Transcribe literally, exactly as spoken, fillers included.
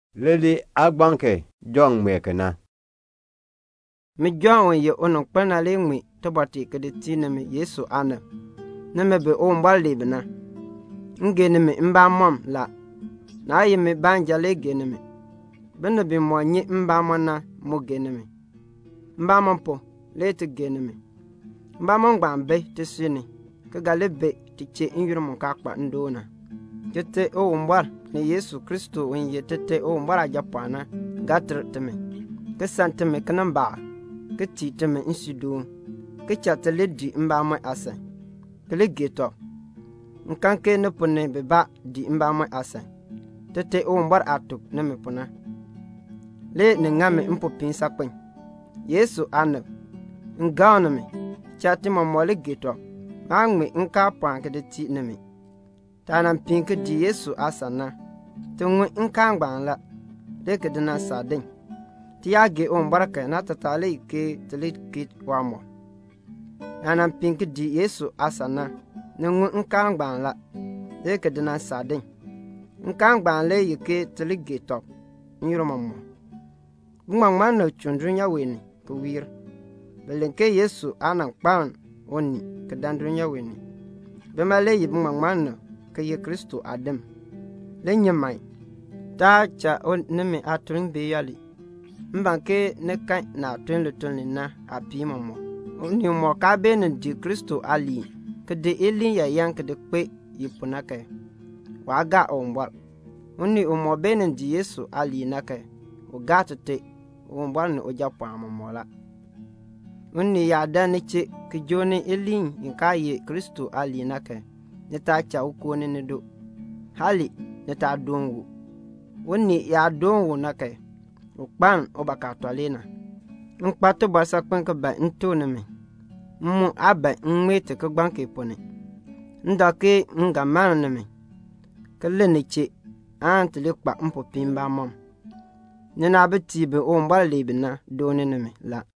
Leli agbanke jong mekena. Mi jong ye ono kpana le ngmi to bati ke de tine mi Yesu ana. Ne me be o mbal libna. Ngene mi mba mom la. Na ye mi banja le gene mi. Bene bi mo nyi mba mona mo gene mi. Mba mompo le te gene mi. Mba mon gban be te sini. Ke gale be te che nyuru mon kakpa ndona. Jete o mbal ni Yesu Kristo wen ye tete o mbara japana gatre teme. Ke sante me kanamba. Ke ti teme insido. Ke chate le di mba mo asa. Ke le geto. Nkanke ne pone beba di mba mo asa. Tete o mbar atuk ne me pona. Le ne ngame mpo pinsa kwen. Yesu ane. Ngana me. Chate mo mole geto. Mangme nka panke de ti ne me. Tanan pinke di Yesu asana. Tungwe nka ngban la. Leke dina sadin. Ti yage o mbaraka na tatale ike tele kit wamo. Tanan pinke di Yesu asana. Nungwe nka ngban la. Leke dina sadin. Nka ngban le ike tele geto. Nyiro mamo. Bumang mano chundrunya weni kuwir. Belenke Yesu anan kpan oni kedandrunya weni. Bemale yibumang mano ke ye Kristo Adam. Le nyamai. Ta cha on neme atring be yali. Mbanke ne kan na tun le tun na api mamo. Oni mo ka be ne di Kristo ali. Ke de eli ya yang ke de kwe yipunake. Waga ombal. Oni umo be ne di Yesu ali nake. Ugatete ombal ne ojapa mamola. Oni ya dane che ke jone eli inka ye Kristo ali nake. Neta cha ukone ne do. Hali neta dongu. Woni ya dongu nake. Ukpan obaka lena. Nkpato basa kwenke ba ntone me. Mmu abe nwete ke gbanke pone. Ndake nga mane me. Kele ne che. Antele kpa mpo pimba mom. Nena betibe o mbale bina done ne me la.